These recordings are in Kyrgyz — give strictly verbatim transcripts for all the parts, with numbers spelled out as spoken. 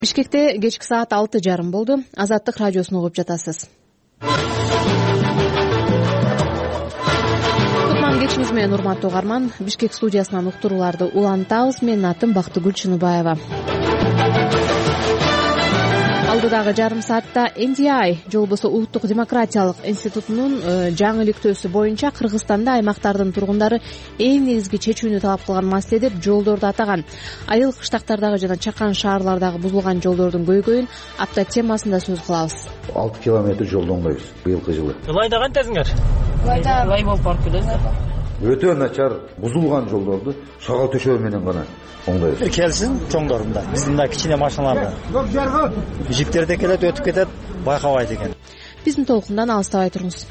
Бишкекте кечки саат алты жарым болду. Азаттык радиосун угуп жатасыз. Кутман кечиңиз менен урматтуу угарман. Бишкек студиясынан уктурууларды улантабыз. Менин атым Бактыгүл Чыныбаева. Алдыдагы жарым саатта Эн Ди Ай же болбосо Улуттук демократиялык институтунун жаңы иликтөөсү боюнча Кыргызстанда аймактардын тургундары эң негизги чечүүнү талап кылган маселе деп жолдорду атаган. Айыл кыштактардагы жана чакан шаарлардагы бузулган жолдордун көйгөйүн апта темасында сөз кылабыз. алты километр жолду оңдойбуз быйылкы жылы. Ылайда кантесиңер? Ылайда лай болуп барып келебиз. Өтө начар бузулган жолдорду шагал төшөө менен гана оңдойбуз. Келсин чоңдорунда, биздин да кичине машиналарда. Жиптерде келет, өтүп кетет, байкабайт экен. Биздин толкундан алыстабай туруңуз.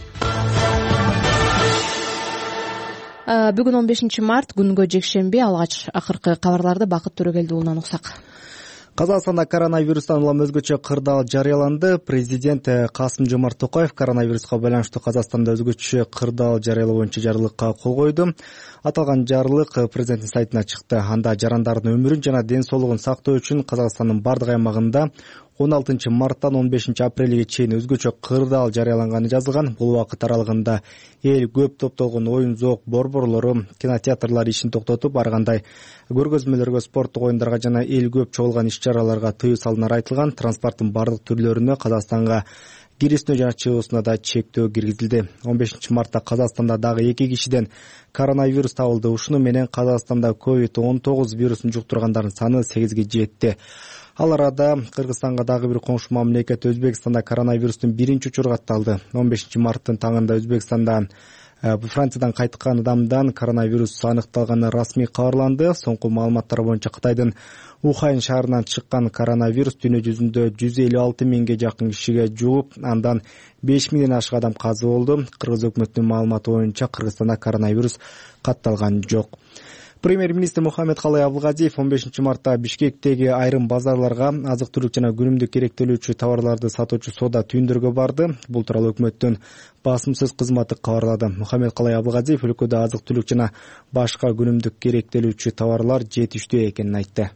Бүгүн он бешинчи март, күнгө жекшемби. Алгач акыркы кабарларды Бакыт Төрөгелди уулунан уксак. Казакстанда коронавирустан улам өзгөчө кырдаал жарыяланды. Президент Касым-Жомарт Токаев коронавируска байланыштуу Казакстанда өзгөчө кырдаал жарыялоо боюнча жарлыкка кол койду. Аталган жарлык президенттин сайтына чыкты. Анда жарандардын өмүрүн жана ден соолугун сактоо үчүн Казакстандын бардык аймагында он алтынчы марттан он бешинчи апрелге чейин өзгөчө кырдаал жарыяланганы жазылган. Бул убакыт аралыгында эл көп топтолгон оюн зоок борборлору, кинотеатрлар ишин токтотуп, ар кандай көргөзмөлөргө, спорттук оюндарга жана эл көп чогулган иш-чараларга тыюу салынары айтылган. Транспорттун бардык түрлөрүнө, Казакстанга кирүүсүнө жана чыгуусуна да чектөө киргизилди. он бешинчи мартта Казакстанда дагы эки кишиден коронавирус табылды. Ушуну менен Казакстанда ковид он тогуз вирусун жуктургандардын саны сегизге жетти. Ал арада Кыргызстанга дагы бир коңшу мамлекет Өзбекстанда коронавирустун биринчи учуру катталды. он бешинчи марттын таңында Өзбекстанда Франциядан кайткан адамдан коронавирус аныкталганы расмий кабарланды. Соңку маалыматтар боюнча Кытайдын Ухань шаарынан чыккан коронавирус дүйнө жүзүндө жүз элүү алты миңге жакын кишиге жугуп, андан беш миңден ашык адам каза болду. Кыргыз өкмөтүнүн маалыматы боюнча Кыргызстанда коронавирус катталган жок. Премьер-министр Мухаммедкалый Абылгазиев он бешинчи мартта Бишкектеги айрым базарларга азык-түлүк жана күнүмдүк керектелүүчү товарларды сатуучу соода түйүндөргө барды. Бул тууралуу өкмөттүн басымсыз кызматы кабарлады. Мухаммедкалый Абылгазиев өлкөдө азык-түлүк жана башка күнүмдүк керектелүүчү товарлар жетиштүү экенин айтты.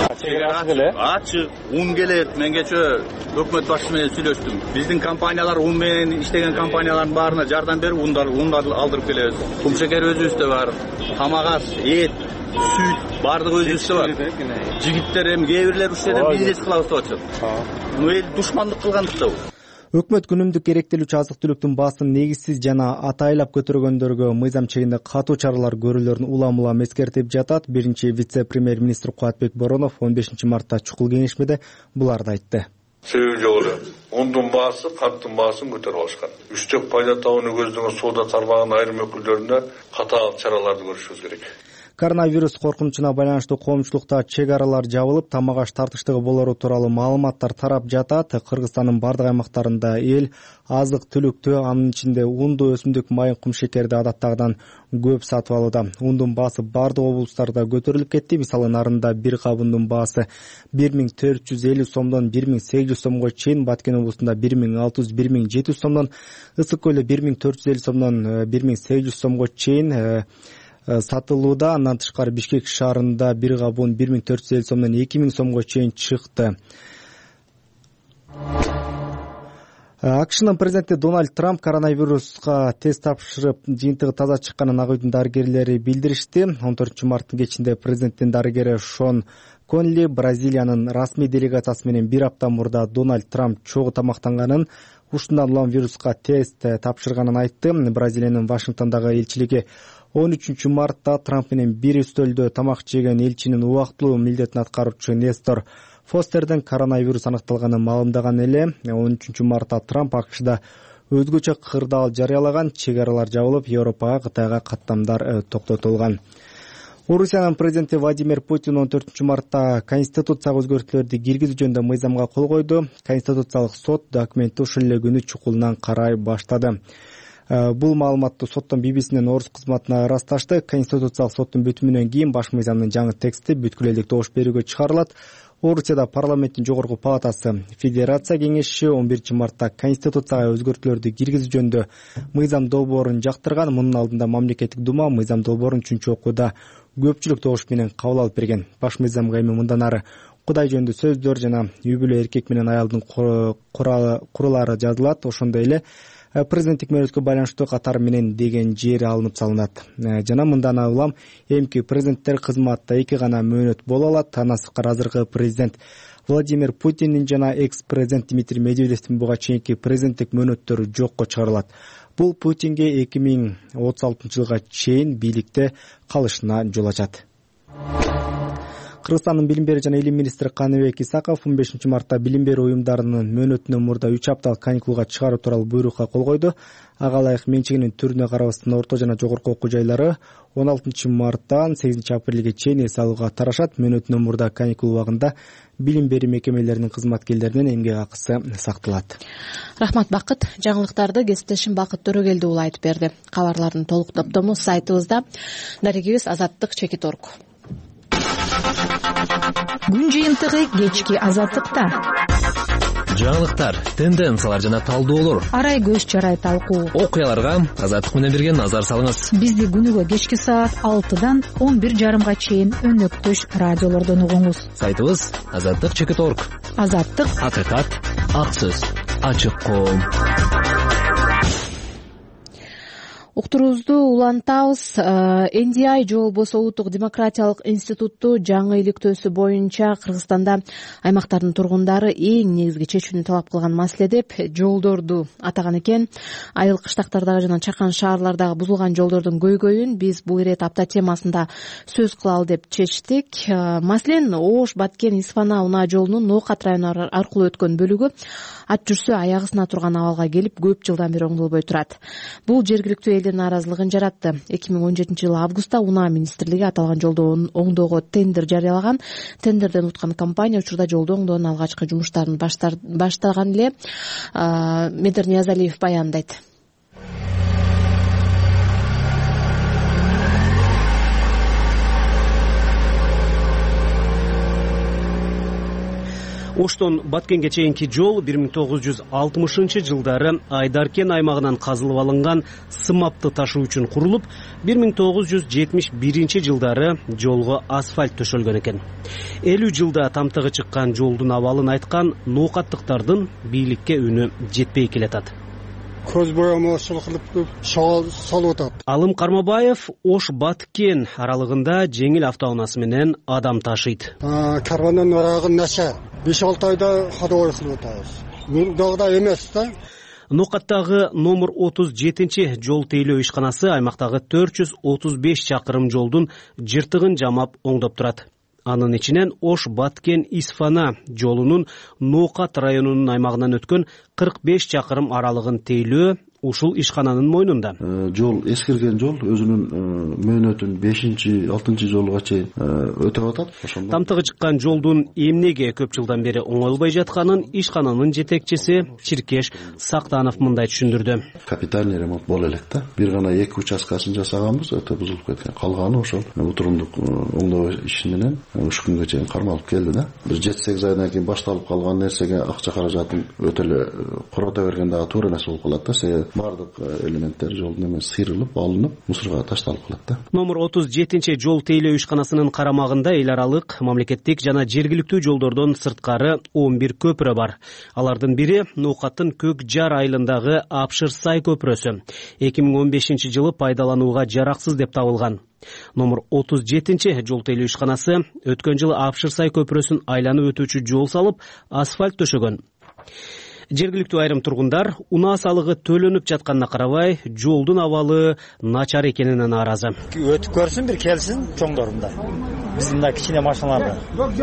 Ачы, ун келет. Мен кечээ өкмөт башчысы менен сүйлөштүм. Биздин компаниялар ун менен иштеген компаниялардын баарына жардам берип, ундар ундарды алдырып келебиз. Кум шекер өзүбүздө бар, тамак аш, эт, сүт бардыгы өзүбүздө бар. Жигиттер эми кээ бирлер ушул жерде бизнес кылабыз деп атышат. Ну эл душмандык кылгандыкта бул. Өкмөт күнүмдүк керектелүүчү азык-түлүктүн баасын негизсиз жана атайлап көтөргөндөргө мыйзам чегинде катуу чаралар көрүүлөрүн улам-улам эскертип жатат. Биринчи вице-премьер-министр Кубатбек Боронов он бешинчи мартта чукул кеңешмеде буларды айтты. Себеби жок эле. Ундун баасы, канттын баасын көтөрүп алышкан. Үчтөк пайда табууну көздөгөн соода тармагынын айрым өкүлдөрүнө катаал чараларды көрүшүбүз керек. Коронавирус коркунучуна байланыштуу коомчулукта чек аралар жабылып, тамак аш тартыштыгы болору тууралуу маалыматтар тарап жатат. Кыргызстандын бардык аймактарында эл азык-түлүктү, анын ичинде унду, өсүмдүк майын, кумшекерди адаттагыдан көп сатып алууда. Ундун баасы бардык облустарда көтөрүлүп кетти. Мисалы, Нарында бир кап ундун баасы бир миң төрт жүз элүү сомдон бир миң сегиз жүз сомго чейин, Баткен облусунда бир миң алты жүз бир миң жети жүз сомдон, Ысык көлдө бир миң төрт жүз элүү сомдон бир миң сегиз жүз сомго чейин сатылууда. Андан тышкары Бишкек шаарында бир кап un бир миң төрт жүз элүү сомдон эки миң сомго чейин чыкты. АКШнын президенти Дональд Трамп коронавируска тест тапшырып, жыйынтыгы таза чыкканын ак үйдүн дарыгерлери билдиришти. он төртүнчү марттын кечинде президенттин дарыгери Шон Конли Бразилиянын расмий делегациясы менен бир апта мурда Дональд Трамп чогуу тамактанганын, ушундан улам вируска тест тапшырганын айтты. Бразилиянын Вашингтондогу элчилиги он үчүнчү мартта Трамп менен бир үстөлдө тамак жеген элчинин убактылуу милдетин аткаруучу Нестор Фостерден коронавирус аныкталганын маалымдаган эле. он үчүнчү мартта Трамп АКШда өзгөчө кырдаал жарыялаган, чек аралар жабылып, Европага, Кытайга каттамдар токтотулган. Орусиянын президенти Владимир Путин он төртүнчү мартта конституцияга өзгөртүүлөрдү киргизүү жөнүндө мыйзамга кол койду. Конституциялык сот документти ушул эле күнү чукулунан карай баштады. Бул маалыматты соттун би би синин орус кызматына ырасташты. Конституциялык соттун бүтүмүнөн кийин баш мыйзамдын жаңы тексти бүткүл элдик добуш берүүгө чыгарылат. Орусияда парламенттин жогорку палатасы Федерация кеңеши он биринчи мартта конституцияга өзгөртүүлөрдү киргизүү жөнүндө мыйзам долбоорун жактырган. Мунун алдында мамлекеттик дума мыйзам долбоорун үчүнчү окууда көпчүлүк добуш менен кабыл алып берген. Баш мыйзамга эми мындан ары кудай жөнүндө сөздөр жана үй бүлө эркек менен аялдын куралары жазылат. Ошондой эле президенттик мөөнөткө байланыштуу катары менен деген жери алынып салынат. Жана мындан улам эмки президенттер кызматта эки гана мөөнөт боло алат. Андан сырткары азыркы президент Владимир Путиндин жана экс-президент Дмитрий Медведевдин буга чейинки президенттик мөөнөттөрү жокко чыгарылат. Бул Путинге эки миң отуз алтынчы жылга чейин бийликте калышына жол ачат. Кыргызстандын билим берүү жана илим министри Каныбек Исаков он бешинчи мартта билим берүү уюмдарынын мөөнөтүнөн мурда үч апталык каникулга чыгаруу тууралуу буйрукка кол койду. Ага ылайык менчигинин түрүнө карабастан орто жана жогорку окуу жайлары он алтынчы марттан сегизинчи апрелге чейин эс алууга тарашат. Мөөнөтүнөн мурда каникул убагында билим берүү мекемелеринин кызматкерлеринин эмгек акысы сакталат. Рахмат Бакыт. Жаңылыктарды кесиптешим Бакыт Төрөгелди уулу айтып берди. Кабарлардын толук топтому сайтыбызда. Дарегибиз Азаттык чекит точка орг. Күн жыйынтыгы кечки Азаттыкта. Жаңылыктар, тенденциялар жана талдоолор. Арай көз чарай талкуу. Окуяларга Азаттык менен бирге назар салыңыз. Бизди күнүгө кечки саат алтыдан он бир жарымга чейин өнөктөш радиолордон угуңуз. Сайтыбыз азаттык чекит точка орг. Азаттык, акыйкат, ак сөз, ачык коом. Уктуруубузду улантабыз. эн ди ай же болбосо Улуттук демократиялык институтту жаңы иликтөөсү боюнча Кыргызстанда аймактардын тургундары эң негизги чечүүнү талап кылган маселе деп жолдорду атаган экен. Айыл кыштактардагы жана чакан шаарлардагы бузулган жолдордун көйгөйүн биз бул ирет апта темасында сөз кылалы деп чечтик. Маселен, Ош, Баткен, Исфана унаа жолунун Ноокат району аркылуу өткөн бөлүгү ат жүрсө аягысына турган абалга келип көп жылдан бери оңдолбой турат. Бул жергиликтүү элдин нааразылыгын жаратты. эки миң он жетинчи жылы августта унаа министрлиги аталган жолду оңдоого тендер жарыялаган. Тендерден уткан компания учурда жолду оңдоонун алгачкы жумуштарын баштаган эле. Медер Ниязалиев баяндайт. Оштон Баткенге чейинки жол бир миң тогуз жүз алтымышынчы жылдары Айдаркен аймагынан казылып алынган сымапты ташуу үчүн курулуп, бир миң тогуз жүз жетимиш биринчи жылдары жолго асфальт төшөлгөн экен. элүү жылда тамтыгы чыккан жолдун абалын айткан ноокаттыктардын бийликке үнү жетпей келатат. Көз боямаушылык кылып салып атат. Алым Кармабаев Ош Баткен аралыгында жеңил автоунаасы менен адам ташыйт. Карвандан арагы наша беш алты айда ходовой кылып атабыз. Мурдагыдай эмес да. Ноокаттагы номер отуз жетинчи жол тейлөө ишканасы аймактагы төрт жүз отуз беш чакырым жолдун жыртыгын жамап оңдоп турат. Анын ичинен Ош Баткен Исфана жолунун Ноокат районунун аймагынан өткөн кырк беш чакырым аралыгын тейлөө ушул ишкананын мойнунда. Жол эскирген жол өзүнүн мөөнөтүн бешинчи алтынчы жолуга чейин өтүп атат. Тамтыгы чыккан жолдун эмнеге көп жылдан бери оңолбой жатканын ишкананын жетекчиси Чиркеш Сактанов мындай түшүндүрдү. Капитальный ремонт боло элек да. Бир гана эки участкасын жасаганбыз, өтө бузулуп кеткен. Калганы ошол отурундук оңдоо иши менен уш күнгө чейин кармалып келди да. Бир жети сегиз айдан кийин башталып калган нерсеге акча каражатын өтө эле корото бергенде туура нерсе болуп калат да. Бардык элементтер жолдун эме сыйрылып, алынып, мусорго ташталып калат да. Номер отуз жетинчи жол тейлөө ишканасынын карамагында эл аралык, мамлекеттик жана жергиликтүү жолдордон сырткары он бир көпүрө бар. Алардын бири Ноокаттын Көк Жар айылындагы Апшыр Сай көпүрөсү. эки миң он бешинчи жылы пайдаланууга жараксыз деп табылган. Номер отуз жетинчи жол тейлөө ишканасы өткөн жылы Апшыр Сай көпүрөсүн айланып өтүүчү жол салып, асфальт төшөгөн. Жергиликтүү айрым тургундар унаа салыгы төлөнүп жатканына карабай, жолдун абалы начар экенине нааразы. Өтүп көрсүн, бир келсин чоңдорунда. Биздин да кичине машиналарда.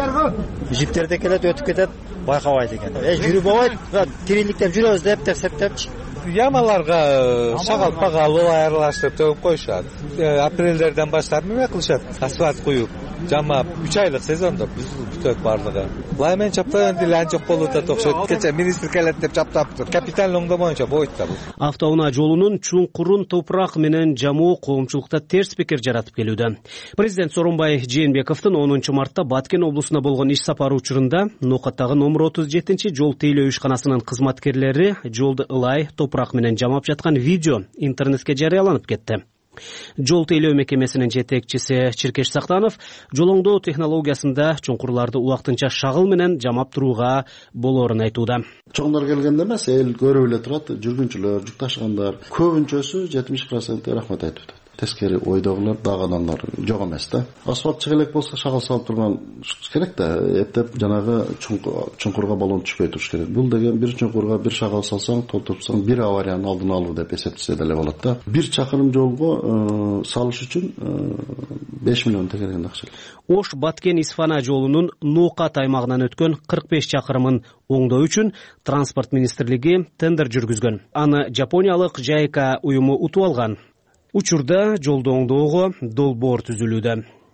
Жиптерде келет, өтүп кетет, байкабайт экен. Э, жүрүп болбойт, тириликтеп жүрөбүз деп септепчи. Ямаларга шагалпага алып айырылаштырып төгүп коюшат. Апрелдерден баштап неме кылышат? Асфальт куюп, жамап үч айлык сезондо бүтөт барлыгы. Лаймен чаптаган деле жок болуп атат окшойт. Кече министр келет деп чаптаптыр. Капиталь оңдомоюнча болбойт да бул. Автоунаа жолунун чуңкурун топурак менен жамоо коомчулукта терс пикир жаратып келүүдө. Президент Сооронбай Жээнбековдун онунчу мартта Баткен облусуна болгон иш сапары учурунда Ноокаттагы номер отуз жетинчи жол тейлөө ишканасынын кызматкерлери жолду ылай топурак менен жамап жаткан видео интернетке жарыяланып кетти. Жол тейлөө мекемесинин жетекчиси Чиркеш Сактанов жол оңдоо технологиясында чуңкурларды убактынча шагыл менен жамап турууга болоорун айтууда. Чоңдор келгенде эмес, эл көрүп эле турат, жүргүнчүлөр, жүк ташыгандар көбүнчөсү жетимиш процент рахмат айтып атат. Тескери ойдогулар, дагынандар жок эмес да. Асфальт чыгылек болсо шагыл салып турган керек да, эптеп жанагы чуңкурга балон түшпөй туруш керек. Бул деген бир чуңкурга бир шагыл салсаң, толтурсаң, бир авариянын алдын алуу деп эсептесе деле болот да. Бир чакырым жолго салыш үчүн беш миллион тегерген акча. Ош Баткен Исфана жолунун Ноокат аймагынан өткөн кырк беш чакырымын оңдоо үчүн транспорт министрлиги тендер жүргүзгөн. Аны Жапониялык Жайка уюму утуп алган. Учурда жолду оңдоого долбоор түзүлүүдө.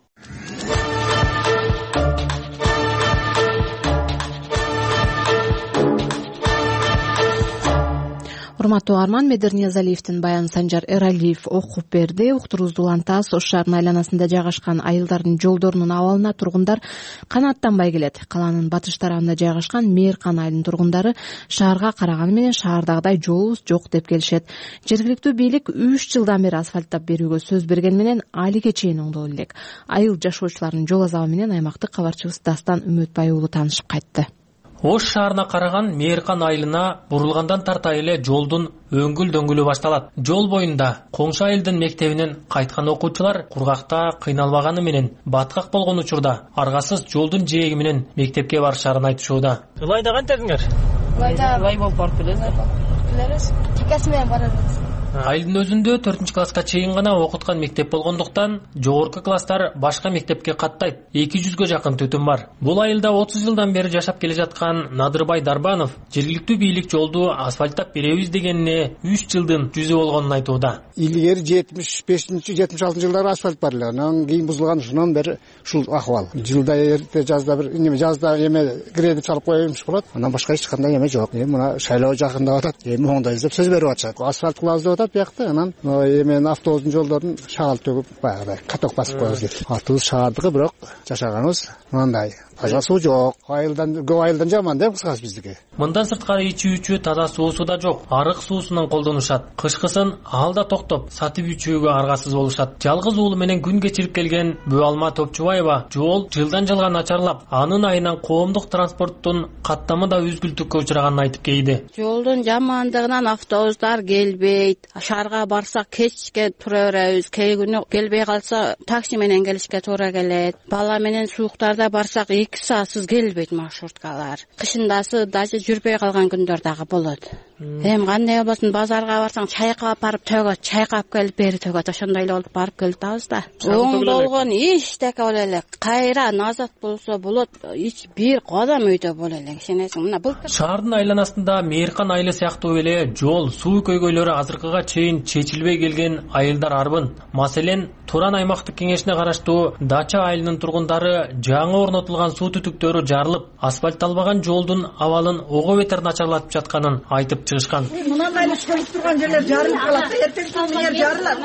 Урматтуу Арман, Медер Ниязалиевдин баянын Санжар Эралиев окуп берди. Уктуруубузду улантабыз. Ош шаарынын айланасында жайгашкан айылдардын жолдорунун абалына тургундар канааттанбай келет. Калаанын батыш тарабында жайгашкан Мээркан айылынын тургундары шаарга караганы менен шаардагыдай жолубуз жок деп келишет. Жергиликтүү бийлик үч жылдан бери асфальттап берүүгө сөз берген менен алиге чейин оңдоло элек. Айыл жашоочуларынын жол азабы менен аймактык кабарчыбыз Дастан Үмөтбай уулу таанышып кайтты. Ош шаарына караган Мээркан айылына бурулгандан тарта эле жолдун өңгүл дөңгүлү башталат. Жол боюнда Коңшу айылдын мектебинен кайткан окуучулар кургакта кыйналбаганы менен баткак болгон учурда аргасыз жолдун жээги менен мектепке барышарын айтышууда. Ылайда кантедиңер? Ылайда лай болуп барып келебиз. Келебиз. Чекеси менен барабыз. Айылдын өзүндө төртүнчү класска чейин гана окуткан мектеп болгондуктан жогорку класстар башка мектепке каттайт. эки жүзгө жакын түтүн бар. Бул айылда отуз жылдан бери жашап келе жаткан Надырбай Дарбанов жергиликтүү бийлик жолду асфальттап беребиз дегенине үч жылдын жүзү болгонун айтууда. Илгери жетимиш бешинчи жетимиш алтынчы жылдары асфальт бар эле. Анан кийин бузулган, ушунан бери ушул акыбал. Жылда эрте жазда бир эме жазда эме грейдер чалып коюмуш болот. Анан башка эч кандай эме жок. Эми мына шайлоо жакындап атат. Эми оңдойбуз деп сөз берип атышат. Асфальт кылабыз деп атат биякта. Анан эмен автобустун жолдорун шагал төгүп баягыдай каток басып коебуз дейт. Автобус шаардыкы, бирок жашаганыбыз мындай. Таза суу жок. Айылдан көп айылдан жаман деп кыскасы биздики. Мындан сырткары ичүүчү таза суусу да жок. Арык суусунан колдонушат. Кышкысын ал да токтоп, сатып ичүүгө аргасыз болушат. Жалгыз уулу менен күн кечирип келген Бөалма Топчубаева жол жылдан жылга начарлап, анын айынан коомдук транспорттун каттамы да үзгүлтүккө учраганын айтып кейди. Жолдун жамандыгынан автобустар келбейт. Шаарга барсак кечке тура беребиз. Кээ күнү келбей калса такси менен келишке туура келет. Бала менен сууктарда барсак эки саатсыз келбейт маршруткалар. Кышындасы даже жүрбөй калган күндөр дагы болот. Эми кандай болбосун, базарга барсаң чайкап барып төгөт, чайкап келип бери төгөт. Ошондой эле болуп барып келип атабыз да. Оңдолгон эчтеке боло элек. Кайра назат болсо болот, эч бир кадам өйдө боло элек. Сенесиң, мына бул шаардын айланасында Мээркан айылы сыяктуу эле жол, суу көйгөйлөрү азыркыга чейин чечилбей келген айылдар арбын. Маселен, Туран аймактык кеңешине караштуу Дача айылынын тургундары жаңы орнотулган суу түтүктөрү жарылып, асфальтталбаган жолдун абалын ого бетер начарлатып жатканын айтып чыгышкан. Мындай келип турган жерлер жарылып калат, эртең менен жарылат.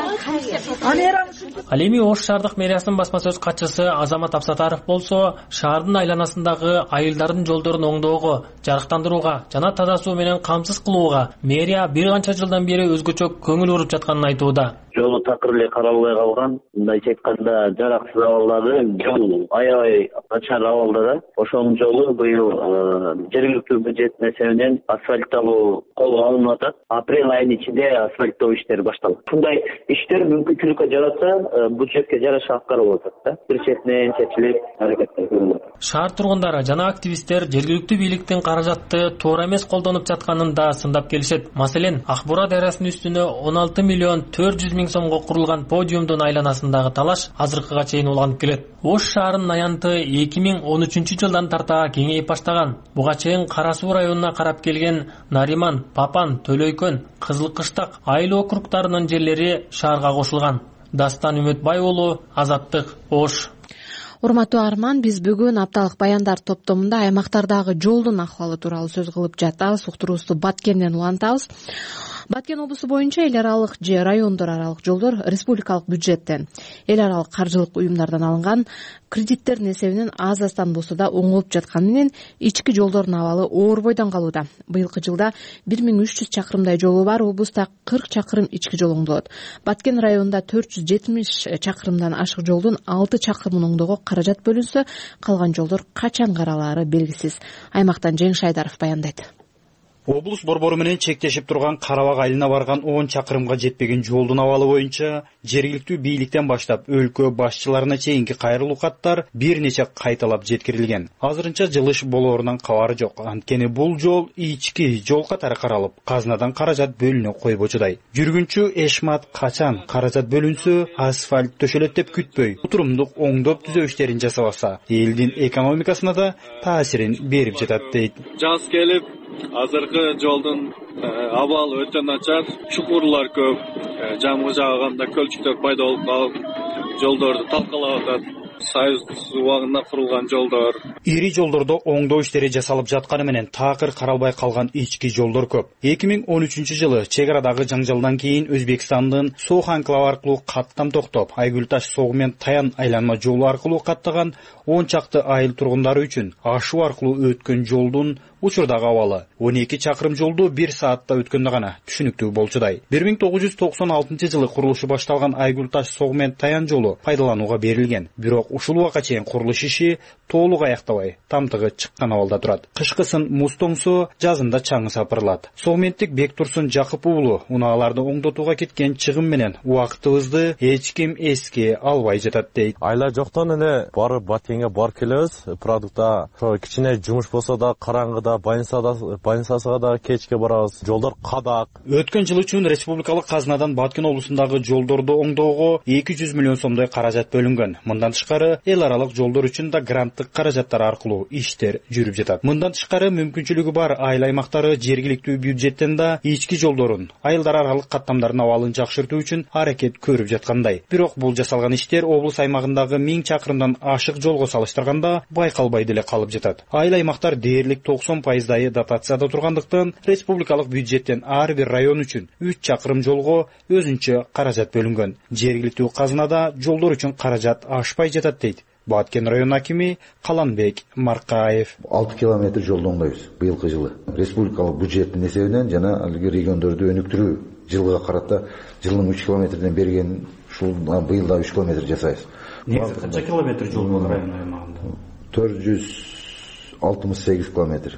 Ал эми Ош шаардык мэриясынын басма сөз катчысы Азамат Абсатаров болсо, шаардын айланасындагы айылдардын жолдорун оңдоого, жарыктандырууга жана таза суу менен камсыз кылууга мэрия бир канча жылдан бери өзгөчө көңүл буруп жатканын айтууда. Жолу такыр эле каралбай калган, мындайча айтканда жараксыз абалдагы жол аябай начар абалда да. Ошонун жолу быйыл жергиликтүү бюджет эсебинен асфальтталуу колго алынып атат. Апрель айынын ичинде асфальттоо иштери башталат. Мындай иштер мүмкүнчүлүккө жаратса, бюджетке жараша аткарылып атат да. Бир четинен чечилип аракеттер көрүлөт. Шаар тургундары жана активисттер жергиликтүү бийликтин каражатты туура эмес колдонуп жатканын да сындап келишет. Маселен, Акбура дарыясынын үстүнө он алты миллион төрт жүз миң сомго курулган подиумдун айланасындагы талаш азыркыга чейин уланып келет. Ош шаарынын аянты эки миң он үчүнчү жылдан тарта кеңейип баштаган. Буга чейин Кара Суу районуна карап келген Нариман, Папан, Төлөйкөн, Кызыл Кыштак айыл округдарынын жерлери шаарга кошулган. Дастан Үмөтбай уулу, Азаттык, Ош. Урматтуу Арман, биз бүгүн апталык баяндар топтомунда аймактардагы жолдун акыбалы тууралуу сөз кылып жатабыз. Уктуруубузду Баткенден улантабыз. Баткен облусу боюнча эл аралык же райондор аралык жолдор республикалык бюджеттен, эл аралык каржылык уюмдардан алынган кредиттердин эсебинен аз аздан болсо да оңолуп жатканы менен ички жолдордун абалы оор бойдон калууда. Быйылкы жылда бир миң үч жүз чакырымдай жолу бар облуста кырк чакырым ички жол оңдолот. Баткен районунда төрт жүз жетимиш чакырымдан ашык жолдун алты чакырымын оңдоого каражат бөлүнсө, калган жолдор качан каралаары белгисиз. Аймактан Жеңиш Айдаров баяндайт. Облус борбору менен чектешип турган Карабак айылына барган он чакырымга жетпеген жолдун абалы боюнча жергиликтүү бийликтен баштап өлкө башчыларына чейинки кайрылуу каттар бир нече кайталап жеткирилген. Азырынча жылыш болоорунан кабары жок. Анткени бул жол ички жол катары каралып, казнадан каражат бөлүнө койбочудай. Жүргүнчү Эшмат качан каражат бөлүнсө, асфальт төшөлөт деп күтпөй, утурумдук оңдоп түзөө иштерин жасабаса, элдин экономикасына да таасирин берип жатат дейт. Жаз келип, азыркы жолдун абалы өтө начар, чукурлар көп, жамгы жааганда көлчүктөр пайда болуп калып, жолдорду талкалап атат. Союз убагында курулган жолдор. Ири жолдордо оңдоо иштери жасалып жатканы менен такыр каралбай калган ички жолдор көп. эки миң он үчүнчү жылы чек арадагы жаңжалдан кийин Өзбекстандын Сох анклавы аркылуу каттам токтоп, Айгүл таш согу менен Таян айланма жолу аркылуу каттаган он чакты айыл тургундары үчүн ашуу аркылуу өткөн жолдун учурдагы абалы он эки чакырым жолду бир саатта өткөндө гана түшүнүктүү болчудай. бир миң тогуз жүз токсон алтынчы жылы курулушу башталган Айгүл таш согу менен Таян жолу пайдаланууга берилген. Бирок ушул убакка чейин курулуш иши толук аяктабай, тамтыгы чыккан абалда турат. Кышкысын муз тоңсо, жазында чаңы сапырылат. Согменттик Бектурсун Жакып уулу унааларды оңдотууга кеткен чыгым менен убактыбызды эч ким эске албай жатат дейт. Айла жоктон эле барып Баткенге барып келебиз. Продукта кичине жумуш болсо да караңгыда больницасыга да кечке барабыз. Жолдор кадак. Өткөн жыл үчүн республикалык казнадан Баткен облусундагы жолдорду оңдоого эки жүз миллион сомдой каражат бөлүнгөн. Мындан тышкары эл аралык жолдор үчүн да гранттык каражаттар аркылуу иштер жүрүп жатат. Мындан тышкары мүмкүнчүлүгү бар айыл аймактары жергиликтүү бюджеттен да ички жолдорун, айылдар аралык каттамдардын абалын жакшыртуу үчүн аракет көрүп жаткандай. Бирок бул жасалган иштер облус аймагындагы миң чакырымдан ашык жолго салыштырганда байкалбай деле калып жатат. Айыл аймактар дээрлик токсон пайыздай дотацияда тургандыктан республикалык бюджеттен ар бир район үчүн үч чакырым жолго өзүнчө каражат бөлүнгөн. Жергиликтүү казнада жолдор үчүн каражат ашпай жатат дейт Баткен район акими Каланбек Маркаев. алты километр жолду оңдойбуз быйылкы жылы. Республикалык бюджеттин эсебинен жана алги региондорду өнүктүрүү жылга карата жылдын үч километрден берген ушул быйылда үч километр жасайбыз. Канча километр жол бар район аймагында? төрт жүз алтымыш сегиз километр.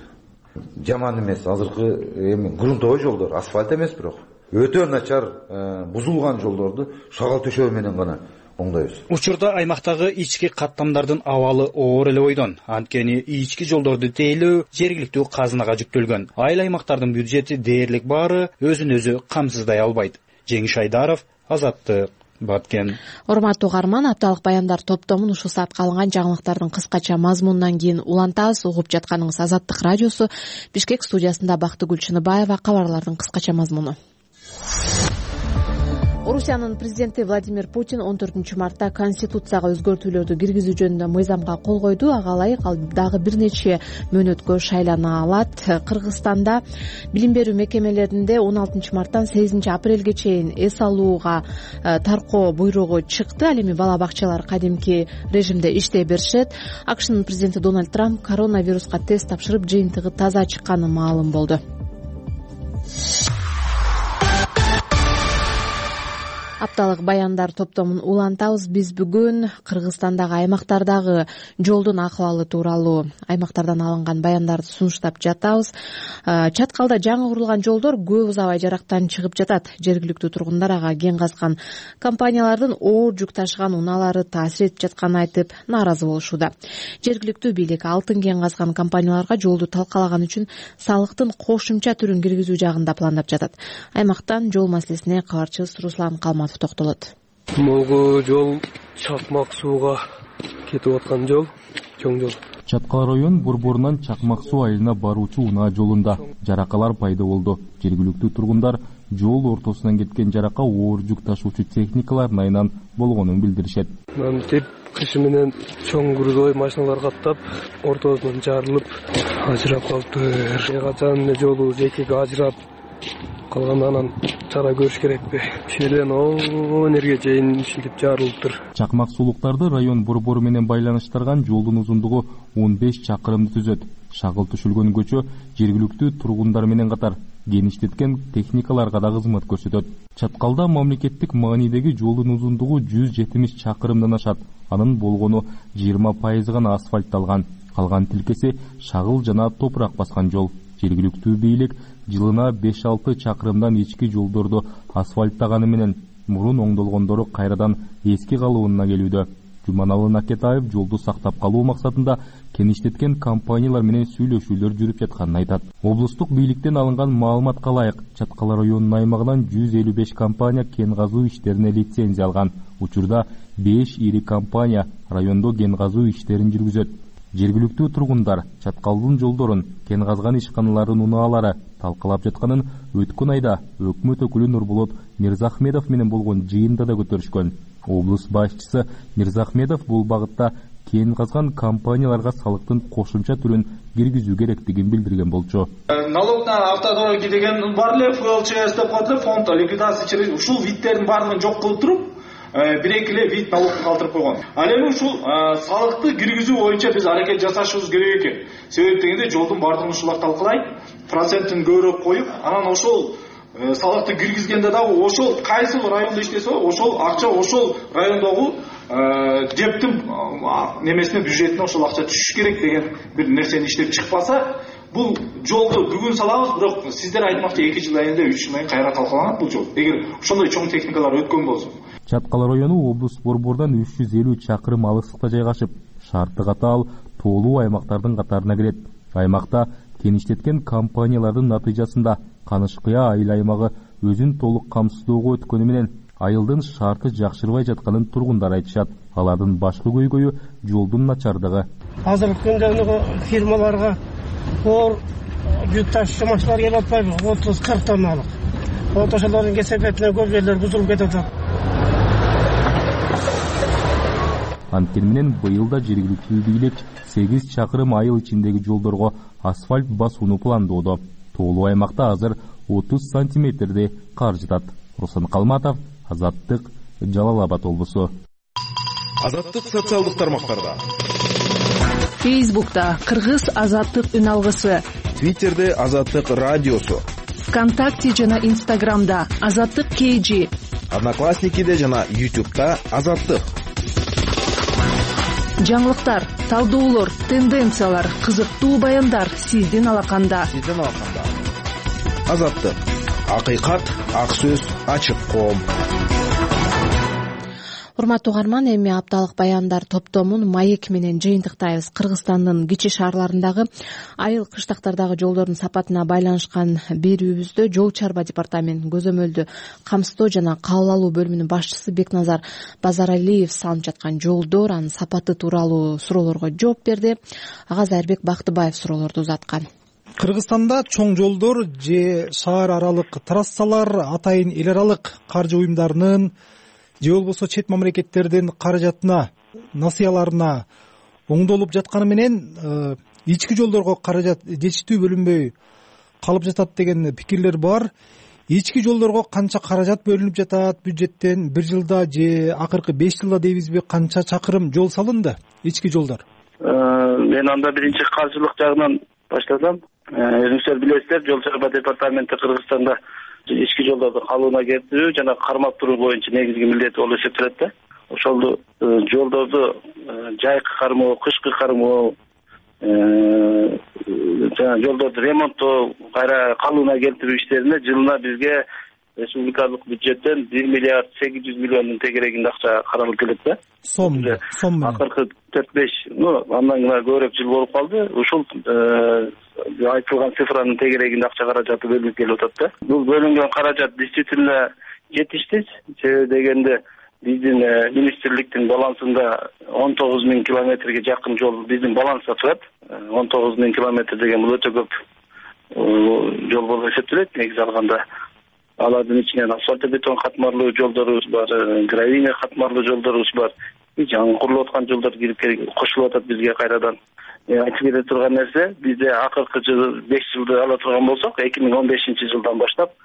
Жаман эмес, азыркы эми грунтовый жолдор, асфальт эмес бирок. Өтө начар бузулган жолдорду шагал төшөө менен гана оңдойбуз. Учурда аймактагы ички каттамдардын абалы оор эле бойдон. Анткени ички жолдорду тейлөө жергиликтүү казнага жүктөлгөн. Айыл аймактардын бюджети дээрлик баары өзүн өзү камсыздай албайт. Жеңиш Айдаров, Азаттык, Баткен. Урматтуу угарман, апталык баяндар топтомун ушул саатка алынган жаңылыктардын кыскача мазмунунан кийин улантабыз. Угуп жатканыңыз Азаттык радиосу. Бишкек студиясында Бактыгүл Чыныбаева. Кабарлардын кыскача мазмуну. Орусиянын президенти Владимир Путин он төртүнчү мартта конституцияга өзгөртүүлөрдү киргизүү жөнүндө мыйзамга кол койду. Ага ылайык ал дагы бир нече мөөнөткө шайлана алат. Кыргызстанда билим берүү мекемелеринде он алтынчы марттан сегизинчи апрелге чейин эс алууга таркоо буйругу чыкты. Ал эми бала бакчалар кадимки режимде иштей беришет. АКШнын президенти Дональд Трамп коронавируска тест тапшырып, жыйынтыгы таза чыкканы маалым болду. Апталык баяндар топтомун улантабыз. Биз бүгүн Кыргызстандагы аймактардагы жолдун акыбалы тууралуу аймактардан алынган баяндарды сунуштап жатабыз. Чаткалда жаңы курулган жолдор көп узабай жарактан чыгып жатат. Жергиликтүү тургундар ага кен казган компаниялардын оор жүк ташыган унаалары таасир этип жатканын айтып нааразы болушууда. Жергиликтүү бийлик алтын кен казган компанияларга жолду талкалаган үчүн салыктын кошумча түрүн киргизүү жагында пландап жатат. Аймактан жол маселесине кабарчыбыз Руслан Калматов токтолот. Могу жол Чакмак сууга кетип аткан жол, чоң жол. Чаткал район борборунан Чакмак суу айылына баруучу унаа жолунда жаракалар пайда болду. Жергиликтүү тургундар жол ортосунан кеткен жарака оор жүк ташуучу техникалар найынан болгонун билдиришет. Мантип кышы менен чоң грузовой машиналар каттап, ортосунан жарылып, ажырап калды. Качан жолу жекеге ажырап калган анан чара көрүш керекпи. Ошол о энерге чейин ишилип жарылыптыр. Чакмак сулуктарды район борбору менен байланыштырган жолдун узундугу он беш чакырымды түзөт. Шагыл түшүлгөн көчө жергиликтүү тургундар менен катар геништеткен техникаларга да кызмат көрсөтөт. Чаткалда мамлекеттик маанидеги жолдун узундугу жүз жетимиш чакырымдан ашат. Анын болгону жыйырма пайызы гана асфальтталган. Калган тилкеси шагыл жана топурак баскан жол. Жергиликтүү бийлик жылына беш алты чакырымдан ички жолдорду асфальттаганы менен мурун оңдолгондору кайрадан эски калыбына келүүдө. Жуманалы Накетаев жолду сактап калуу максатында кеништеткен компаниялар менен сүйлөшүүлөр жүрүп жатканын айтат. Облустук бийликтен алынган маалыматка ылайык, Чаткал районунун аймагынан жүз элүү беш компания кен казуу иштерине лицензия алган. Учурда беш ири компания райондо кен казуу иштерин жүргүзөт. Жергиликтүү тургундар Чаткалдын жолдорун, кен казган ишканаларын унаалары талкалап жатканын өткөн айда өкмөт өкүлү Нурболот Мирзахмедов менен болгон жыйында да көтөрүшкөн. Облус башчысы Мирзахмедов бул багытта кен казган компанияларга салыктын кошумча түрүн киргизүү керектигин билдирген болчу. Налог на автодороги деген бар эле, эф эл че эс деп коет эле, фонд ликвидация через ушул видтердин баардыгын жок кылып туруп, бир-эки эле вид налогду калтырып койгон. Ал эми ушул салыкты киргизүү боюнча биз аракет жасашыбыз керек экен. Себеби дегенде жолдун баардыгын ушулар талкалайт, процентин көбүрөөк коюп, анан ошол салыкты киргизгенде дагы ошол кайсы райондо иштесе, ошол акча ошол райондогу дептин немесине, бюджетине ошол акча түшүш керек деген бир нерсени иштеп чыкпаса, бул жолду бүгүн салабыз, бирок сиздер айтмакчы эки жыл айында, үч жыл айында кайра талкаланат бул жол. Эгер ошондой чоң техникалар өткөн болсо. Чаткал району облус борборунан үч жүз элүү чакырым алыстыкта жайгашып, шарты катаал тоолуу аймактардын катарына кирет. Аймакта кеништеткен компаниялардын натыйжасында Канышкыя айыл аймагы өзүн толук камсыздоого өткөнү менен айылдын шарты жакшырбай жатканын тургундар айтышат. Алардын башкы көйгөйү жолдун начардыгы. Азыркы күндө фирмаларга оор жүк ташуучу машиналар келип атпайбы? отуз кырк тонналык. Вот ошолордун кесепетине көп жерлер бузулуп кетип атат. Анткени менен быйыл да жергиликтүү бийлик сегиз чакырым айыл ичиндеги жолдорго асфальт басууну пландоодо. Тоолуу аймакта азыр отуз сантиметрди кар жатат. Руслан Калматов, Азаттык, Жалал Абад облусу. Азаттык социалдык тармактарда. Фейсбукта Кыргыз Азаттык үн алгысы. Твиттерде Азаттык радиосу. ВКонтакте жана Инстаграмда Азаттык кей. Одноклассникиде жана Ютубта Азаттык. Жаңылыктар, талдоолор, тенденциялар, кызыктуу баяндар сиздин алаканда. Сиздин алаканда. Азаттык. Акыйкат, ак сөз, ачык коом. Урматтуу угарман, эми апталык баяндар топтомун маек менен жыйынтыктайбыз. Кыргызстандын кичи шаарларындагы айыл кыштактардагы жолдордун сапатына байланышкан берүүбүздө Жол чарба департаментинин көзөмөлдү камсыздоо жана кабыл алуу бөлүмүнүн башчысы Бекназар Базаралиев салынып жаткан жолдор, анын сапаты тууралуу суроолорго жооп берди. Ага Айрбек Бактыбаев суроолорду узаткан. Кыргызстанда чоң жолдор же шаар аралык трассалар атайын эл аралык каржы уюмдарынын же болбосо чет мамлекеттердин каражатына, насыяларына оңдолуп жатканы менен ички жолдорго каражат жетиштүү бөлүнбөй калып жатат деген пикирлер бар. Ички жолдорго канча каражат бөлүнүп жатат бюджеттен? Бир жылда же акыркы беш жылда дейбизби, канча чакырым жол салынды ички жолдор? Мен анда биринчи каржылык жагынан баштасам. Өзүңүздөр билесиздер, Жол чарба департаменти Кыргызстанда ички жолдорду калыбына келтирүү жана кармап туруу боюнча негизги милдети болуп эсептелет да. Ошол жолдорду жайкы кармоо, кышкы кармоо, жана жолдорду ремонттоо, кайра калыбына келтирүү иштерине жылына бизге республикалык бюджеттен бир миллиард сегиз жүз миллиондун тегерегинде акча каралып келет да. Сом, сом менен. Акыркы төрт беш, ну, андан гана көбүрөөк жыл болуп калды. Ушул айтылган цифранын тегерегинде акча каражаты бөлүнүп келип атат да. Бул бөлүнгөн каражат действительно жетиштүү. Себеби дегенде биздин министрликтин балансында он тогуз миң километрге жакын жол биздин баланста турат. он тогуз миң километр деген бул өтө көп жол болуп эсептелет негизи алганда. Алардын ичинен асфальтобетон катмарлуу жолдорубуз бар, гравийный катмарлуу жолдорубуз бар. Жаңы курулуп аткан жолдор кирип кошулуп атат бизге кайрадан. Айтып кете турган нерсе, бизде акыркы жыл беш жылды ала турган болсок, эки миң он бешинчи жылдан баштап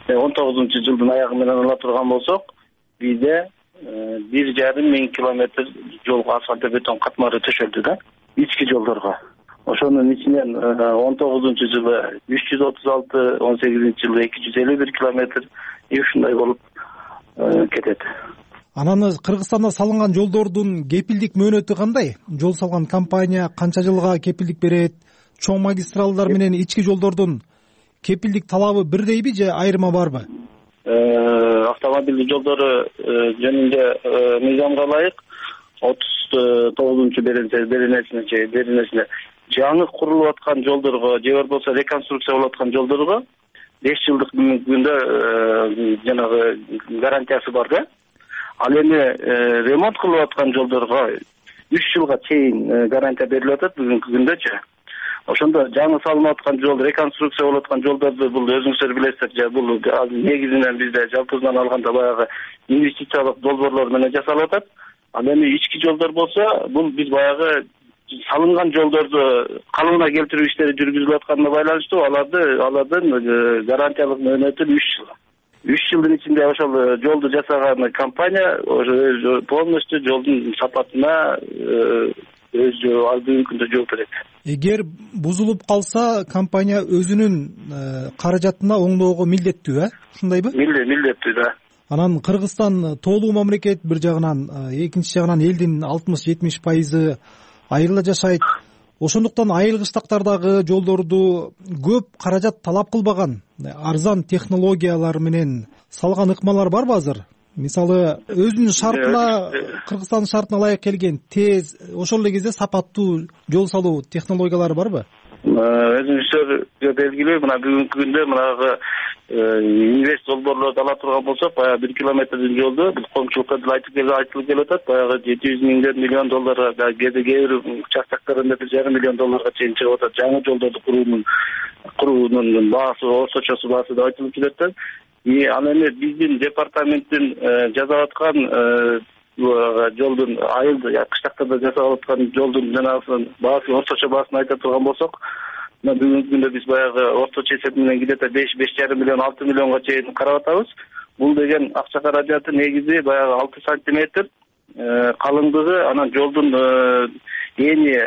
он тогузунчу жылдын аягы менен ала турган болсок, бизде бир жарым миң километр жолго асфальт бетон катмары төшөлдү да, ички жолдорго. Ошонун ичинен он тогузунчу жылы үч жүз отуз алты, он сегизинчи жылы эки жүз элүү бир километр и ушундай болуп кетет. Анан Кыргызстанда салынган жолдордун кепилдик мөөнөтү кандай? Жол салган компания канча жылга кепилдик берет? Чоң магистралдар менен ички жолдордун кепилдик талабы бирдейби же айырма барбы? Автомобиль жолдору жөнүндө мыйзамга ылайык отуз тогузунчу беренесине беренесине жаңы курулуп аткан жолдорго же болбосо реконструкция болуп аткан жолдорго беш жылдык бүгүнкү күндө жанагы гарантиясы бар да. Ал эми ремонт кылып аткан жолдорго үч жылга чейин гарантия берилип атат бүгүнкү күндөчү. Ошондо жаңы салынып аткан жол, реконструкция болуп аткан жолдорду бул өзүңүздөр билесиздер, же бул негизинен бизде жалпысынан алганда баягы инвестициялык долбоорлор менен жасалып атат. Ал эми ички жолдор болсо, бул биз баягы салынган жолдорду калыбына келтирүү иштери жүргүзүлүп атканына байланыштуу аларды алардын гарантиялык мөөнөтү үч жыл. үч жылдын ичинде ошол жолду жасаган компания полностью жолдун сапатына өз бүгүнкү күндө жооп берет. Эгер бузулуп калса, компания өзүнүн каражатына оңдоого милдеттүү, э? Ушундайбы? Милдеттүү да. Анан Кыргызстан тоолуу мамлекет, бир жагынан, экинчи жагынан элдин алтымыш жетимиш пайызы айылда жашайт. Ошондуктан айыл кыштактардагы жолдорду көп каражат талап кылбаган, арзан технологиялар менен салган ыкмалар барбы азыр? Мисалы, өзүнүн шартына, Кыргызстандын шартына ылайык келген тез, ошол эле кезде сапаттуу жол салуу технологиялары барбы? Өзүңүздөр белгилүү, мына бүгүнкү күндө мынагы инвест долбоорлорду ала турган болсок, баягы бир километрдин жолду бул коомчулукка деле айтылып келип атат, баягы жети жүз миңден миллион долларга, кээде кээ бир участокторунда бир жарым миллион долларга чейин чыгып атат. Жаңы жолдорду куруунун куруунун баасы, орточосу баасы деп айтылып келет. И ал эми биздин департаменттин жасап аткан жолдун айыл кыштактарда жасалып аткан жолдун жанагы баасы, орточо баасын айта турган болсок, мына бүгүнкү күндө биз баягы орточо эсеп менен где-то беш, беш жарым миллион, алты миллионго чейин карап атабыз. Бул деген акча каражаты негизи баягы алты сантиметр калыңдыгы, анан жолдун эни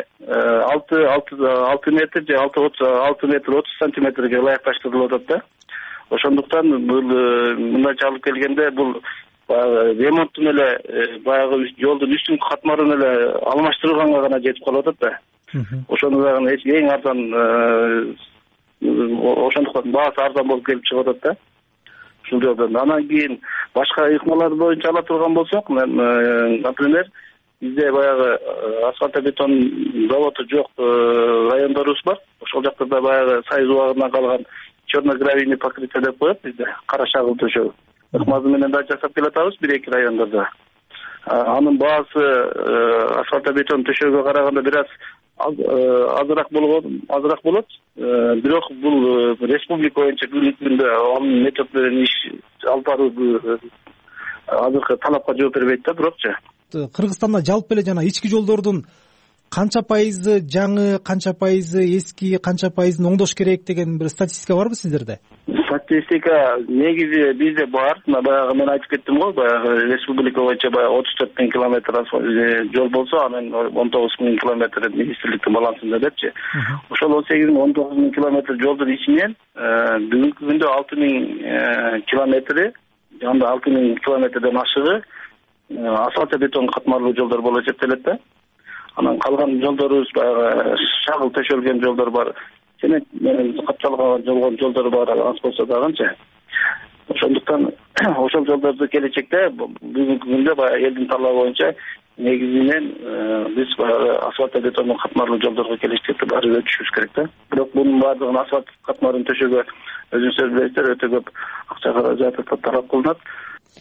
алты метр же алты метр отуз сантиметрге ылайыкташтырылып атат да. Ошондуктан бул мындайча алып келгенде бул ремонттун эле баягы жолдун үстүнкү катмарын эле алмаштырганга гана жетип калып атат да. Ошону дагы эң арзан, ошондуктан баасы арзан болуп келип чыгып атат да. Ушул жолдон анан кийин башка ыкмалар боюнча ала турган болсок, например, бизде баягы асфальтобетон заводу жок райондорубуз бар. Ошол жактарда баягы Союз убагынан калган черно-гравийный покрытие деп коет бизде, кара шагыл төшөө. Ыкмазы менен да жасап келатабыз бир-эки райондордо. Анын баасы асфальтобетон төшөөгө караганда бир аз азыраак болот, азыраак болот. Бирок бул республика боюнча бүгүнкү күндө анын метод менен иш алып баруу азыркы талапка жооп бербейт да, бирокчу. Кыргызстанда жалпы эле жана ички жолдордун канча пайызы жаңы, канча пайызы эски, канча пайызын оңдош керек деген бир статистика барбы сиздерде? Статистика негизи бизде бар. Баягы мен айтып кеттим го, баягы республика боюнча баягы отуз төрт миң километр жол болсо, анан он тогуз миң километр министрликтин балансында депчи. Ошол он сегиз миң, он тогуз миң километр жолдун ичинен бүгүнкү күндө алты миң километри, анда алты миң километрден ашыгы асфальтобетон катмарлуу жолдор болуп эсептелет да. Анан калган жолдорубуз баягы шагыл төшөлгөн жолдор бар. Цемент менен капталган жолдор бар, аз болсо дагычы. Ошондуктан ошол жолдорду келечекте бүгүнкү күндө баягы элдин талабы боюнча негизинен биз баягы асфальтобетондун катмарлуу жолдорго келечекте баары өтүшүбүз керек да. Бирок бунун баардыгын асфальт катмарын төшөөгө өзүңүздөр билесиздер, өтө көп акча каражаты талап кылынат.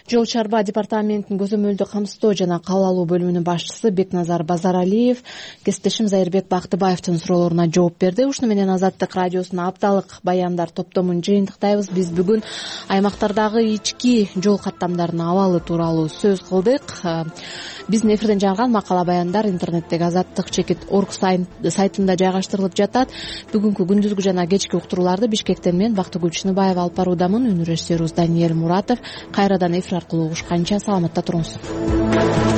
жол чарба департаментинин көзөмөлдү камсыздоо жана кабыл алуу бөлүмүнүн башчысы Бекназар Базаралиев кесиптешим Зайырбек Бактыбаевдин суроолоруна жооп берди. Ушуну менен Азаттык радиосунун апталык баяндар топтомун жыйынтыктайбыз. Биз бүгүн аймактардагы ички жол каттамдарынын абалы тууралуу сөз кылдык. Биздин эфирден жарган макала баяндар интернеттеги азаттык чекит орг сайтында жайгаштырылып жатат. Бүгүнкү күндүзгү жана кечки уктурууларды Бишкектен мен Бактыгүл Чыныбаева алып баруудамын. Өнүрөштөрүбүз Даниэль Муратов. Кайрадан эфир аркылуу угушканча саламатта туруңуз.